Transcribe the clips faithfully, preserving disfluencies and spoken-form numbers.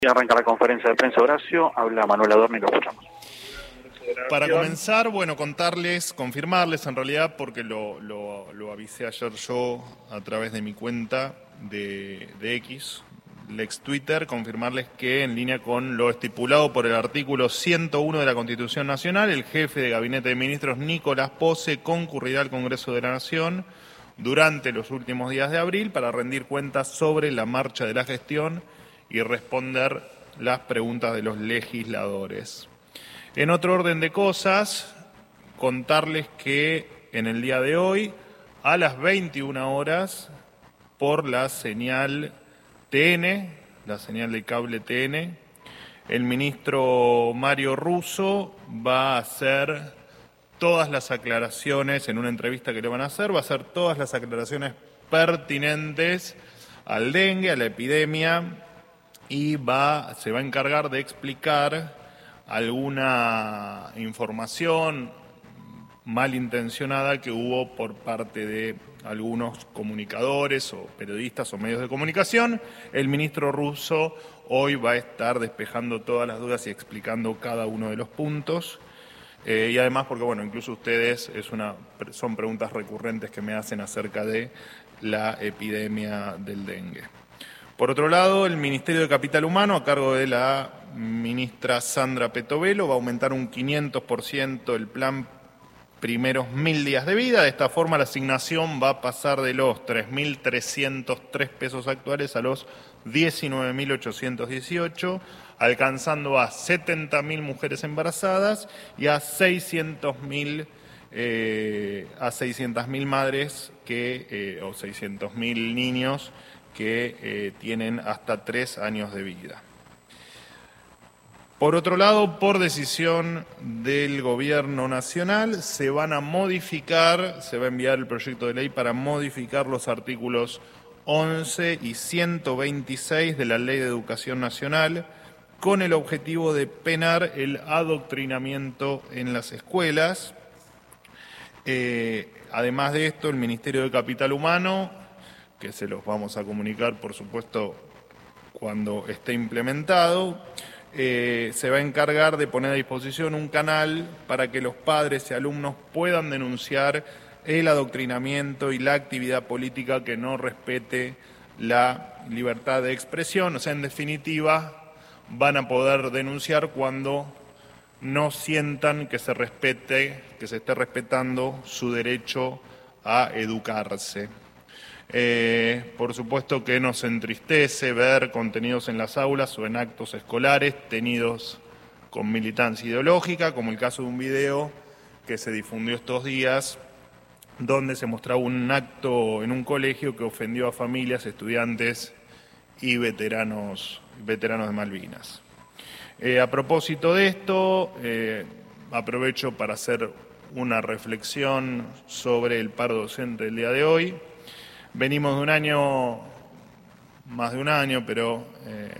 Y arranca la conferencia de prensa. Horacio, habla Manuel Adorno y lo escuchamos. Para comenzar, bueno, contarles, confirmarles en realidad, porque lo, lo, lo avisé ayer yo a través de mi cuenta de, de X, Lex Twitter, confirmarles que en línea con lo estipulado por el artículo ciento uno de la Constitución Nacional, el jefe de Gabinete de Ministros, Nicolás Posse, concurrirá al Congreso de la Nación durante los últimos días de abril para rendir cuentas sobre la marcha de la gestión y responder las preguntas de los legisladores. En otro orden de cosas, contarles que en el día de hoy, a las veintiuna horas, por la señal T N, la señal de cable T N, el ministro Mario Russo va a hacer todas las aclaraciones, en una entrevista que le van a hacer, va a hacer todas las aclaraciones pertinentes al dengue, a la epidemia, y va, se va a encargar de explicar alguna información malintencionada que hubo por parte de algunos comunicadores o periodistas o medios de comunicación. El ministro Russo hoy va a estar despejando todas las dudas y explicando cada uno de los puntos. Eh, y además porque, bueno, incluso ustedes, es una, son preguntas recurrentes que me hacen acerca de la epidemia del dengue. Por otro lado, el Ministerio de Capital Humano, a cargo de la ministra Sandra Petovelo, va a aumentar un quinientos por ciento el plan primeros mil días de vida. De esta forma, la asignación va a pasar de los tres mil trescientos tres pesos actuales a los diecinueve mil ochocientos dieciocho, alcanzando a setenta mil mujeres embarazadas y a seiscientos mil eh, a seiscientas mil madres que, eh, o seiscientos mil niños que eh, tienen hasta tres años de vida. Por otro lado, por decisión del Gobierno Nacional, se van a modificar, se va a enviar el proyecto de ley para modificar los artículos once y ciento veintiséis de la Ley de Educación Nacional, con el objetivo de penar el adoctrinamiento en las escuelas. Eh, además de esto, el Ministerio de Capital Humano, que se los vamos a comunicar, por supuesto, cuando esté implementado, eh, se va a encargar de poner a disposición un canal para que los padres y alumnos puedan denunciar el adoctrinamiento y la actividad política que no respete la libertad de expresión. O sea, en definitiva, van a poder denunciar cuando no sientan que se respete, que se esté respetando su derecho a educarse. Eh, por supuesto que nos entristece ver contenidos en las aulas o en actos escolares tenidos con militancia ideológica, como el caso de un video que se difundió estos días, donde se mostraba un acto en un colegio que ofendió a familias, estudiantes y veteranos, veteranos de Malvinas. Eh, a propósito de esto, eh, aprovecho para hacer una reflexión sobre el paro docente del día de hoy. Venimos de un año, más de un año, pero eh,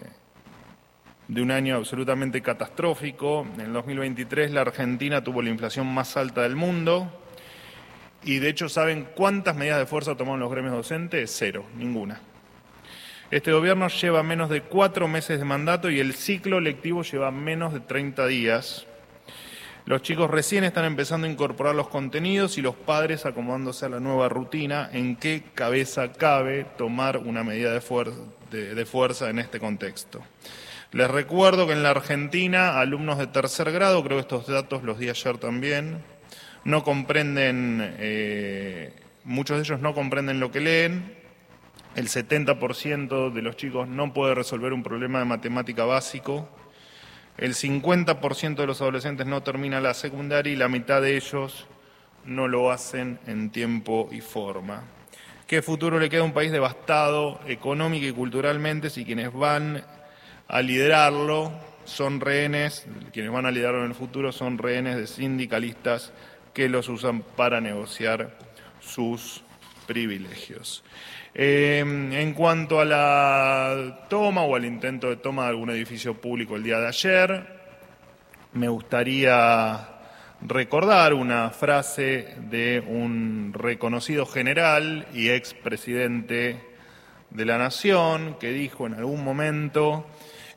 de un año absolutamente catastrófico. En el dos mil veintitrés la Argentina tuvo la inflación más alta del mundo y de hecho, ¿saben cuántas medidas de fuerza tomaron los gremios docentes? Cero, ninguna. Este gobierno lleva menos de cuatro meses de mandato y el ciclo lectivo lleva menos de treinta días. Los chicos recién están empezando a incorporar los contenidos y los padres acomodándose a la nueva rutina. ¿En qué cabeza cabe tomar una medida de fuerza, de, de fuerza en este contexto? Les recuerdo que en la Argentina, alumnos de tercer grado, creo que estos datos los di ayer también, no comprenden, eh, muchos de ellos no comprenden lo que leen. El setenta por ciento de los chicos no puede resolver un problema de matemática básico. El cincuenta por ciento de los adolescentes no termina la secundaria y la mitad de ellos no lo hacen en tiempo y forma. ¿Qué futuro le queda a un país devastado económica y culturalmente si quienes van a liderarlo son rehenes, quienes van a liderarlo en el futuro son rehenes de sindicalistas que los usan para negociar sus privilegios? Eh, en cuanto a la toma o al intento de toma de algún edificio público el día de ayer, me gustaría recordar una frase de un reconocido general y expresidente de la Nación que dijo en algún momento: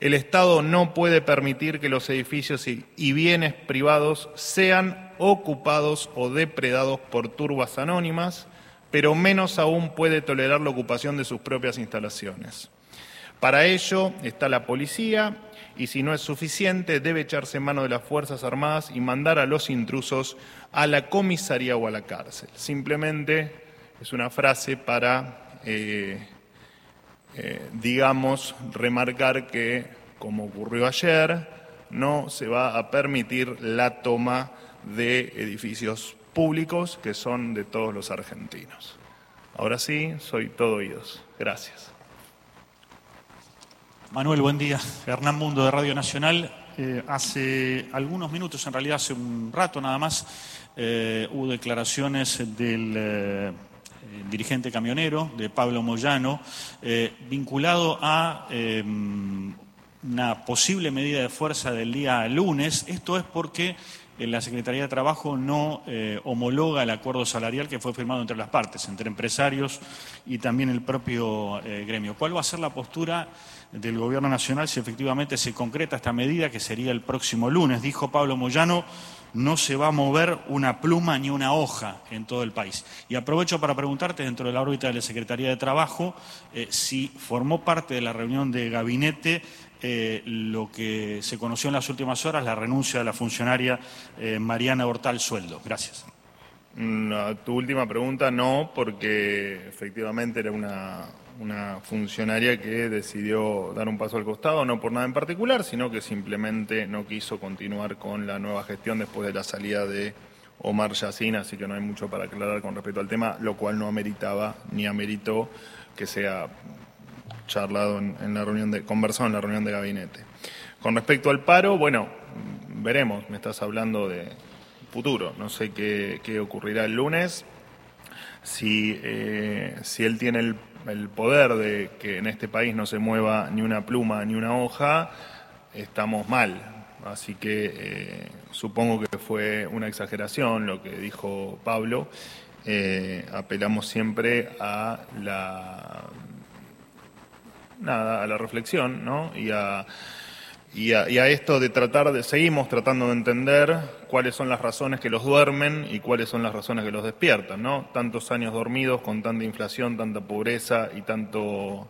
El Estado no puede permitir que los edificios y, y bienes privados sean ocupados o depredados por turbas anónimas, pero menos aún puede tolerar la ocupación de sus propias instalaciones. Para ello está la policía y si no es suficiente debe echarse mano de las Fuerzas Armadas y mandar a los intrusos a la comisaría o a la cárcel. Simplemente es una frase para, eh, eh, digamos, remarcar que, como ocurrió ayer, no se va a permitir la toma de edificios públicos que son de todos los argentinos. Ahora sí, soy todo oídos. Gracias. Manuel, buen día. Hernán Mundo de Radio Nacional. Eh, hace algunos minutos, en realidad hace un rato nada más, eh, hubo declaraciones del eh, dirigente camionero, de Pablo Moyano, eh, vinculado a eh, una posible medida de fuerza del día lunes. Esto es porque la Secretaría de Trabajo no eh, homologa el acuerdo salarial que fue firmado entre las partes, entre empresarios y también el propio eh, gremio. ¿Cuál va a ser la postura del Gobierno Nacional si efectivamente se concreta esta medida, que sería el próximo lunes? Dijo Pablo Moyano, no se va a mover una pluma ni una hoja en todo el país. Y aprovecho para preguntarte, dentro de la órbita de la Secretaría de Trabajo, eh, si formó parte de la reunión de gabinete Eh, lo que se conoció en las últimas horas, la renuncia de la funcionaria eh, Mariana Hortal Sueldo. Gracias. No, tu última pregunta no, porque efectivamente era una, una funcionaria que decidió dar un paso al costado, no por nada en particular, sino que simplemente no quiso continuar con la nueva gestión después de la salida de Omar Yassin, así que no hay mucho para aclarar con respecto al tema, lo cual no ameritaba ni ameritó que sea charlado en, en la reunión de, conversado en la reunión de gabinete. Con respecto al paro, bueno, veremos, me estás hablando de futuro, no sé qué, qué ocurrirá el lunes, si, eh, si él tiene el, el poder de que en este país no se mueva ni una pluma ni una hoja, estamos mal, así que eh, supongo que fue una exageración lo que dijo Pablo, eh, apelamos siempre a la... nada, a la reflexión, ¿no? Y a, y, a, y a esto de tratar de, seguimos tratando de entender cuáles son las razones que los duermen y cuáles son las razones que los despiertan, ¿no? Tantos años dormidos con tanta inflación, tanta pobreza y tanto,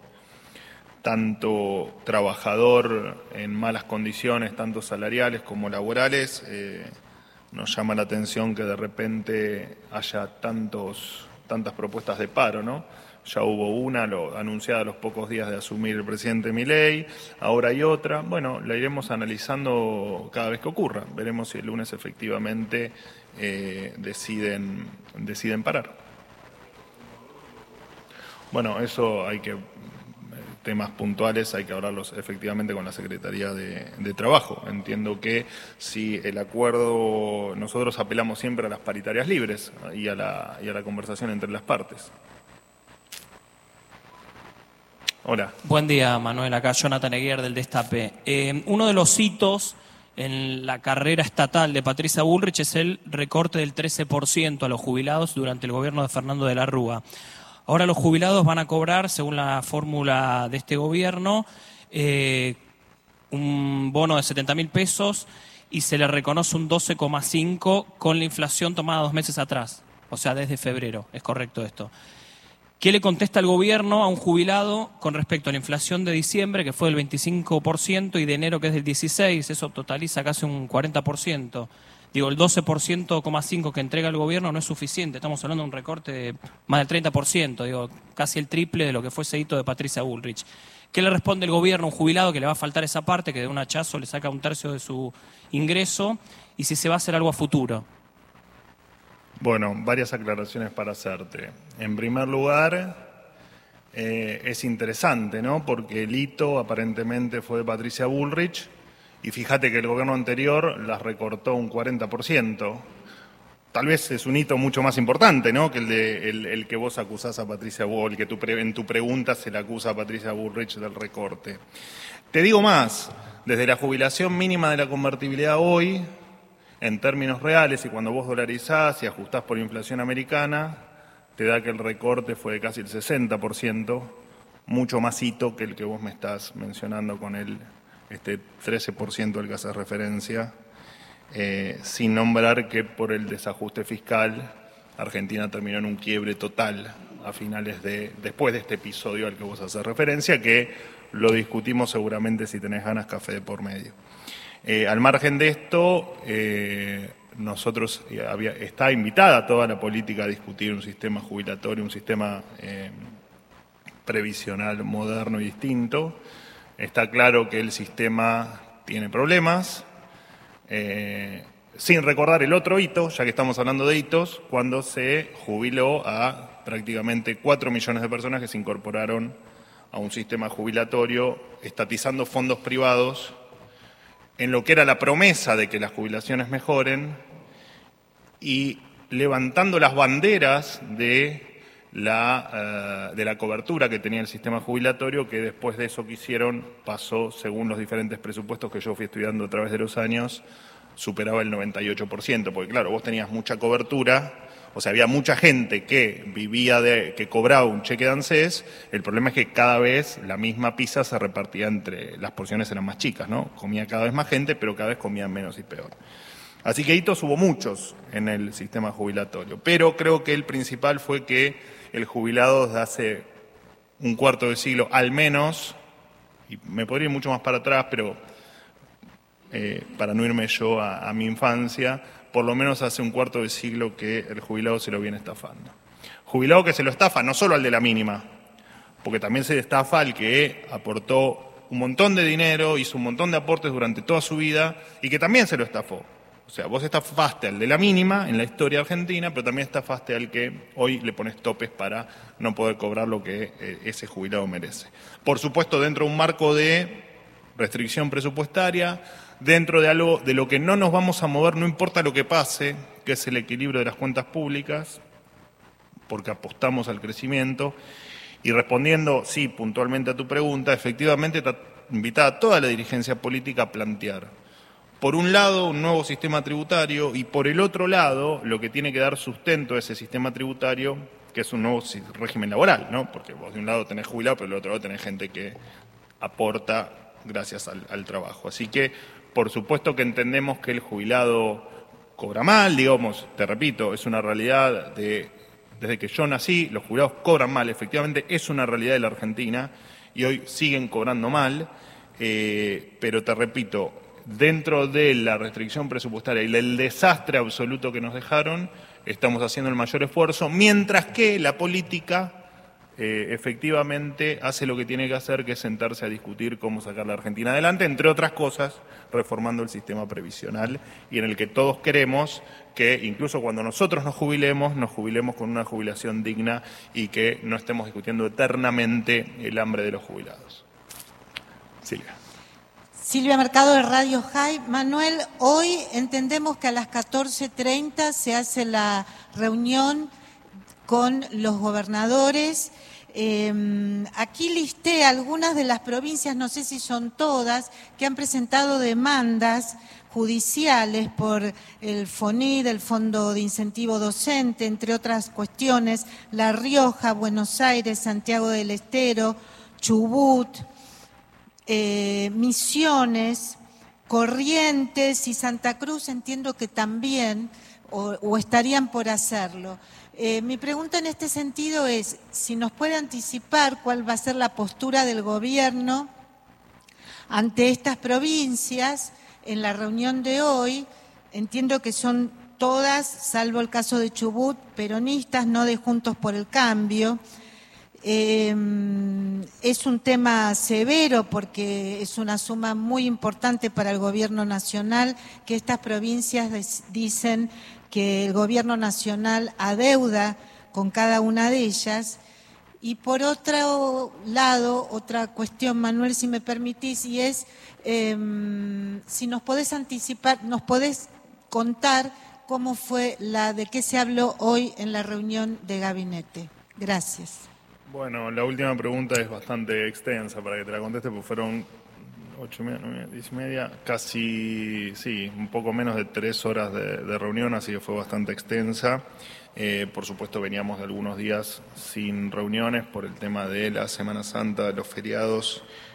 tanto trabajador en malas condiciones, tanto salariales como laborales, eh, nos llama la atención que de repente haya tantos, tantas propuestas de paro, ¿no? Ya hubo una lo, anunciada a los pocos días de asumir el presidente Milei, ahora hay otra. Bueno, la iremos analizando cada vez que ocurra. Veremos si el lunes efectivamente eh, deciden, deciden parar. Bueno, eso hay que, temas puntuales hay que hablarlos efectivamente con la Secretaría de, de Trabajo. Entiendo que si el acuerdo, nosotros apelamos siempre a las paritarias libres y a la, y a la conversación entre las partes. Hola. Buen día, Manuel. Acá Jonathan Eguier del Destape. Eh, uno de los hitos en la carrera estatal de Patricia Bullrich es el recorte del trece por ciento a los jubilados durante el gobierno de Fernando de la Rúa. Ahora los jubilados van a cobrar, según la fórmula de este gobierno, eh, un bono de setenta mil pesos y se le reconoce un doce coma cinco con la inflación tomada dos meses atrás, o sea, desde febrero. ¿Es correcto esto? ¿Qué le contesta el gobierno a un jubilado con respecto a la inflación de diciembre, que fue del veinticinco por ciento, y de enero, que es del dieciséis por ciento? Eso totaliza casi un cuarenta por ciento. Digo, el doce por ciento coma cinco que entrega el gobierno no es suficiente. Estamos hablando de un recorte de más del treinta por ciento, digo, casi el triple de lo que fue ese hito de Patricia Bullrich. ¿Qué le responde el gobierno a un jubilado que le va a faltar esa parte, que de un hachazo le saca un tercio de su ingreso? Y si se va a hacer algo a futuro. Bueno, varias aclaraciones para hacerte. En primer lugar, eh, es interesante, ¿no? Porque el hito aparentemente fue de Patricia Bullrich y fíjate que el gobierno anterior las recortó un cuarenta por ciento. Tal vez es un hito mucho más importante, ¿no? Que el, de, el, el que vos acusás a Patricia Bullrich, que tu pre, en tu pregunta se le acusa a Patricia Bullrich del recorte. Te digo más, desde la jubilación mínima de la convertibilidad hoy, en términos reales, y cuando vos dolarizás y ajustás por inflación americana, te da que el recorte fue de casi el sesenta por ciento, mucho más hito que el que vos me estás mencionando con el, este trece por ciento al que hace referencia, eh, sin nombrar que por el desajuste fiscal Argentina terminó en un quiebre total a finales de, después de este episodio al que vos haces referencia, que lo discutimos seguramente si tenés ganas, café de por medio. Eh, al margen de esto, eh, nosotros eh, había, está invitada toda la política a discutir un sistema jubilatorio, un sistema eh, previsional moderno y distinto. Está claro que el sistema tiene problemas, eh, sin recordar el otro hito, ya que estamos hablando de hitos, cuando se jubiló a prácticamente cuatro millones de personas que se incorporaron a un sistema jubilatorio, estatizando fondos privados, en lo que era la promesa de que las jubilaciones mejoren y levantando las banderas de la, uh, de la cobertura que tenía el sistema jubilatorio, que después de eso que hicieron pasó, según los diferentes presupuestos que yo fui estudiando a través de los años, superaba el noventa y ocho por ciento, porque claro, vos tenías mucha cobertura, o sea, había mucha gente que vivía de, que cobraba un cheque de ANSES. El problema es que cada vez la misma pizza se repartía entre, las porciones eran más chicas, ¿no? Comía cada vez más gente, pero cada vez comían menos y peor. Así que hitos hubo muchos en el sistema jubilatorio, pero creo que el principal fue que el jubilado desde hace un cuarto de siglo, al menos, y me podría ir mucho más para atrás, pero eh, para no irme yo a, a mi infancia, por lo menos hace un cuarto de siglo que el jubilado se lo viene estafando. Jubilado que se lo estafa no solo al de la mínima, porque también se estafa al que aportó un montón de dinero, hizo un montón de aportes durante toda su vida y que también se lo estafó. O sea, vos estafaste al de la mínima en la historia argentina, pero también estafaste al que hoy le pones topes para no poder cobrar lo que eh, ese jubilado merece. Por supuesto, dentro de un marco de restricción presupuestaria, dentro de algo de lo que no nos vamos a mover, no importa lo que pase, que es el equilibrio de las cuentas públicas, porque apostamos al crecimiento. Y respondiendo, sí, puntualmente a tu pregunta, efectivamente está invitada toda la dirigencia política a plantear, por un lado, un nuevo sistema tributario y por el otro lado, lo que tiene que dar sustento a ese sistema tributario, que es un nuevo régimen laboral, ¿no? Porque vos de un lado tenés jubilado, pero del otro lado tenés gente que aporta gracias al, al trabajo. Así que, por supuesto que entendemos que el jubilado cobra mal, digamos, te repito, es una realidad de, desde que yo nací, los jubilados cobran mal, efectivamente es una realidad de la Argentina y hoy siguen cobrando mal, eh, pero te repito, dentro de la restricción presupuestaria y del desastre absoluto que nos dejaron, estamos haciendo el mayor esfuerzo, mientras que la política eh, efectivamente hace lo que tiene que hacer, que es sentarse a discutir cómo sacar la Argentina adelante, entre otras cosas, reformando el sistema previsional y en el que todos queremos que incluso cuando nosotros nos jubilemos, nos jubilemos con una jubilación digna y que no estemos discutiendo eternamente el hambre de los jubilados. Silvia. Silvia Mercado de Radio High. Manuel, hoy entendemos que a las catorce treinta se hace la reunión con los gobernadores. Eh, aquí listé algunas de las provincias, no sé si son todas, que han presentado demandas judiciales por el FONID, el Fondo de Incentivo Docente, entre otras cuestiones, La Rioja, Buenos Aires, Santiago del Estero, Chubut, Eh, Misiones, Corrientes y Santa Cruz, entiendo que también o, o estarían por hacerlo. Eh, mi pregunta en este sentido es si nos puede anticipar cuál va a ser la postura del gobierno ante estas provincias en la reunión de hoy. Entiendo que son todas, salvo el caso de Chubut, peronistas, no de Juntos por el Cambio. Eh, es un tema severo porque es una suma muy importante para el gobierno nacional, que estas provincias dicen que el gobierno nacional adeuda con cada una de ellas. Y por otro lado, otra cuestión, Manuel, si me permitís, y es eh, si nos podés anticipar, nos podés contar cómo fue la de qué se habló hoy en la reunión de gabinete. Gracias. Bueno, la última pregunta es bastante extensa para que te la conteste, porque fueron ocho, nueve, diez y media, casi, sí, un poco menos de tres horas de, de reunión, así que fue bastante extensa. Eh, por supuesto, veníamos de algunos días sin reuniones por el tema de la Semana Santa, de los feriados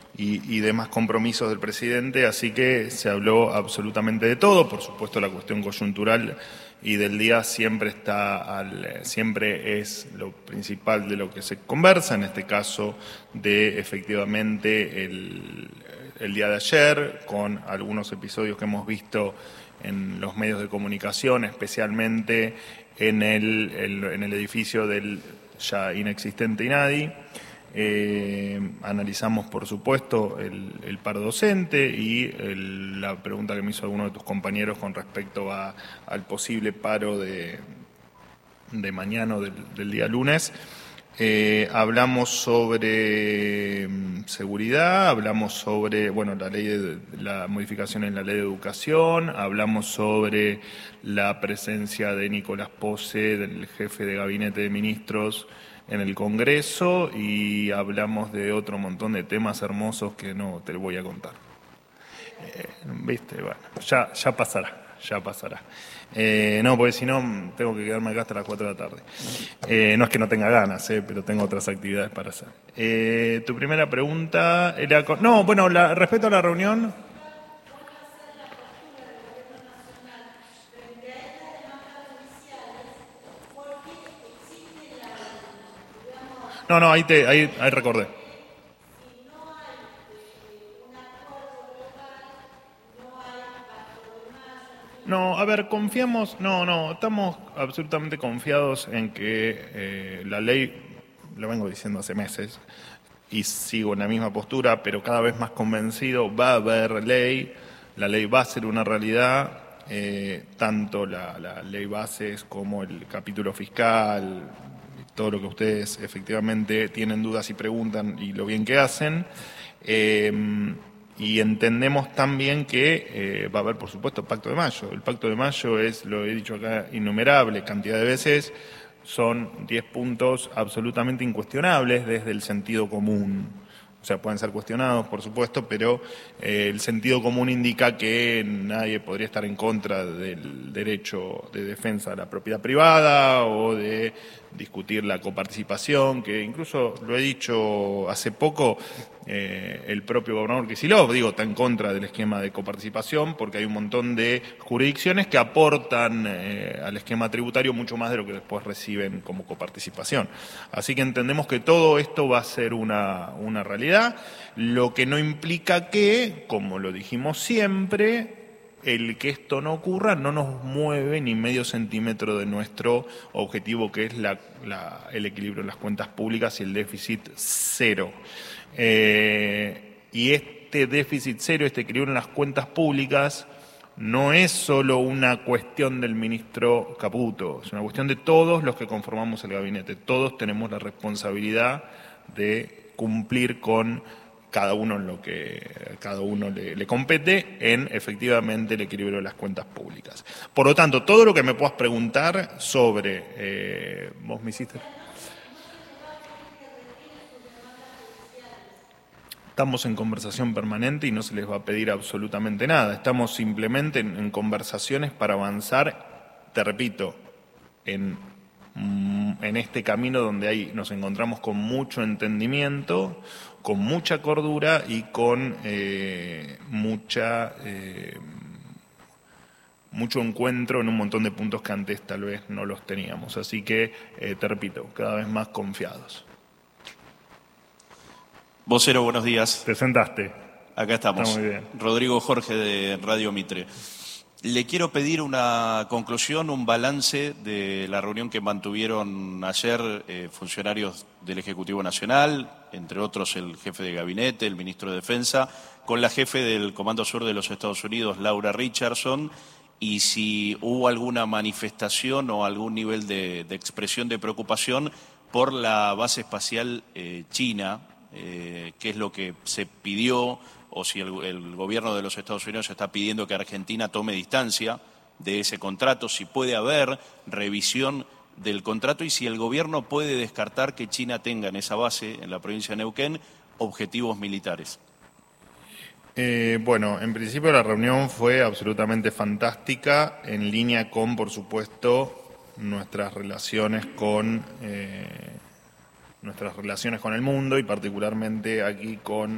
y, y demás compromisos del presidente, así que se habló absolutamente de todo. Por supuesto, la cuestión coyuntural y del día siempre está al, siempre es lo principal de lo que se conversa, en este caso de efectivamente el, el día de ayer, con algunos episodios que hemos visto en los medios de comunicación, especialmente en el, el, en el edificio del ya inexistente INADI. Eh, analizamos, por supuesto, el, el paro docente y el, la pregunta que me hizo alguno de tus compañeros con respecto a, al posible paro de, de mañana o del, del día lunes. Eh, hablamos sobre um, seguridad, hablamos sobre, bueno, la ley de, la modificación en la ley de educación, hablamos sobre la presencia de Nicolás Pose, del jefe de gabinete de ministros, en el Congreso, y hablamos de otro montón de temas hermosos que no te voy a contar. Eh, ¿Viste? Bueno, ya, ya pasará, ya pasará. Eh, no, porque si no tengo que quedarme acá hasta las cuatro de la tarde. Eh, no es que no tenga ganas, eh, pero tengo otras actividades para hacer. Eh, tu primera pregunta era... Con... No, bueno, la, respecto a la reunión... No, no, ahí, te, ahí, ahí recordé. No, a ver, confiamos, no, no, estamos absolutamente confiados en que eh, la ley, lo vengo diciendo hace meses, y sigo en la misma postura, pero cada vez más convencido, va a haber ley, la ley va a ser una realidad, eh, tanto la, la ley bases como el capítulo fiscal, todo lo que ustedes efectivamente tienen dudas y preguntan y lo bien que hacen. Eh, y entendemos también que eh, va a haber, por supuesto, Pacto de Mayo. El Pacto de Mayo es, lo he dicho acá innumerable cantidad de veces, son diez puntos absolutamente incuestionables desde el sentido común. O sea, pueden ser cuestionados, por supuesto, pero eh, el sentido común indica que nadie podría estar en contra del derecho de defensa de la propiedad privada o de discutir la coparticipación, que incluso lo he dicho hace poco, eh, el propio gobernador Kicillof, digo, está en contra del esquema de coparticipación porque hay un montón de jurisdicciones que aportan eh, al esquema tributario mucho más de lo que después reciben como coparticipación. Así que entendemos que todo esto va a ser una, una realidad, lo que no implica que, como lo dijimos siempre, el que esto no ocurra no nos mueve ni medio centímetro de nuestro objetivo, que es la, la, el equilibrio en las cuentas públicas y el déficit cero. Eh, y este déficit cero, este equilibrio en las cuentas públicas, no es solo una cuestión del ministro Caputo, es una cuestión de todos los que conformamos el gabinete. Todos tenemos la responsabilidad de cumplir con cada uno en lo que cada uno le, le compete en efectivamente el equilibrio de las cuentas públicas. Por lo tanto, todo lo que me puedas preguntar sobre eh, vos me hiciste. Estamos en conversación permanente y no se les va a pedir absolutamente nada. Estamos simplemente en, en conversaciones para avanzar, te repito, en, en este camino donde hay, nos encontramos con mucho entendimiento, con mucha cordura y con eh, mucha eh, mucho encuentro en un montón de puntos que antes tal vez no los teníamos. Así que, eh, te repito, cada vez más confiados. Vocero, buenos días. ¿Te sentaste? Acá estamos. Está muy bien. Rodrigo Jorge de Radio Mitre. Le quiero pedir una conclusión, un balance de la reunión que mantuvieron ayer eh, funcionarios del Ejecutivo Nacional, entre otros el jefe de gabinete, el ministro de Defensa, con la jefe del Comando Sur de los Estados Unidos, Laura Richardson, y si hubo alguna manifestación o algún nivel de, de expresión de preocupación por la base espacial eh, china, eh, qué es lo que se pidió, o si el, el gobierno de los Estados Unidos está pidiendo que Argentina tome distancia de ese contrato, si puede haber revisión del contrato y si el gobierno puede descartar que China tenga en esa base, en la provincia de Neuquén, objetivos militares. Eh, bueno, en principio la reunión fue absolutamente fantástica, en línea con, por supuesto, nuestras relaciones con eh, nuestras relaciones con el mundo y particularmente aquí con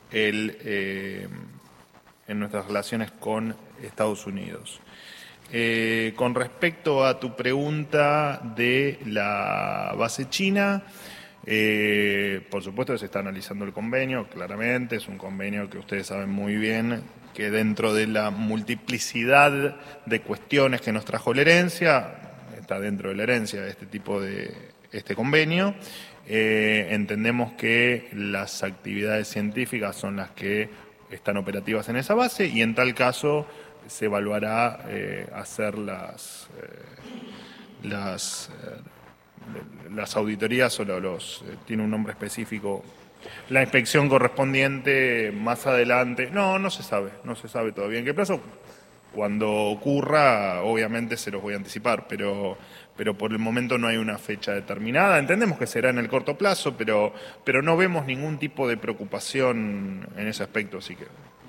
el, eh, en nuestras relaciones con Estados Unidos. Eh, con respecto a tu pregunta de la base china, eh, por supuesto que se está analizando el convenio, claramente, es un convenio que ustedes saben muy bien que dentro de la multiplicidad de cuestiones que nos trajo la herencia, está dentro de la herencia este tipo de este convenio. Eh, entendemos que las actividades científicas son las que están operativas en esa base y en tal caso se evaluará eh, hacer las, eh, las, eh, las auditorías o los, eh, tiene un nombre específico, la inspección correspondiente más adelante. No, no se sabe, no se sabe todavía en qué plazo. Cuando ocurra, obviamente se los voy a anticipar, pero, pero por el momento no hay una fecha determinada. Entendemos que será en el corto plazo, pero, pero no vemos ningún tipo de preocupación en ese aspecto, así que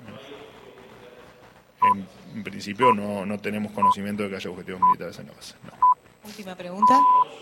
en, en principio no, no tenemos conocimiento de que haya objetivos militares en la base. No. Última pregunta.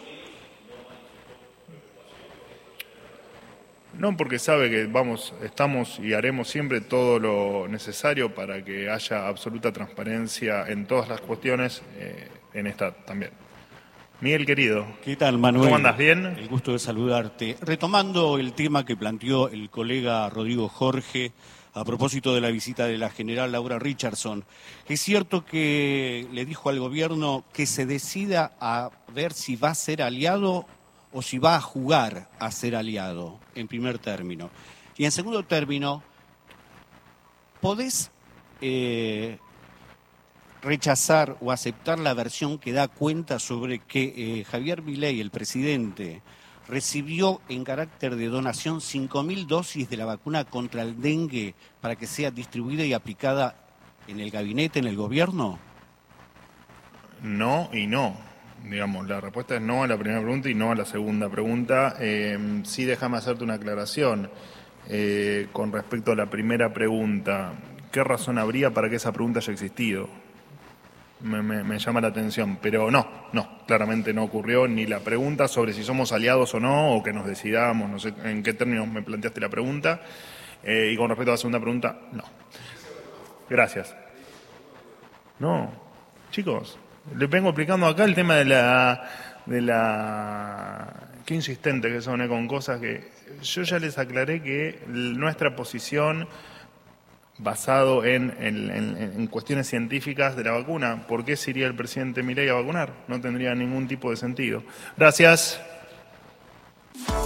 No, porque sabe que vamos, estamos y haremos siempre todo lo necesario para que haya absoluta transparencia en todas las cuestiones, eh, en esta también. Miguel, querido. ¿Qué tal, Manuel? ¿Cómo andas? ¿Bien? El gusto de saludarte. Retomando el tema que planteó el colega Rodrigo Jorge a propósito de la visita de la general Laura Richardson, es cierto que le dijo al gobierno que se decida a ver si va a ser aliado o si va a jugar a ser aliado, en primer término. Y en segundo término, ¿podés eh, rechazar o aceptar la versión que da cuenta sobre que eh, Javier Milei, el presidente, recibió en carácter de donación cinco mil dosis de la vacuna contra el dengue para que sea distribuida y aplicada en el gabinete, en el gobierno? No y no. Digamos, la respuesta es no a la primera pregunta y no a la segunda pregunta. Eh, sí, déjame hacerte una aclaración. Eh, con respecto a la primera pregunta, ¿qué razón habría para que esa pregunta haya existido? Me, me, me llama la atención, pero no, no, claramente no ocurrió ni la pregunta sobre si somos aliados o no, o que nos decidamos, no sé en qué términos me planteaste la pregunta. Eh, y con respecto a la segunda pregunta, no. Gracias. No, chicos. Les vengo explicando acá el tema de la, de la... Qué insistente que son, ¿eh? Con cosas que... Yo ya les aclaré que nuestra posición, basado en, en, en, en cuestiones científicas de la vacuna, ¿por qué se iría el presidente Milei a vacunar? No tendría ningún tipo de sentido. Gracias.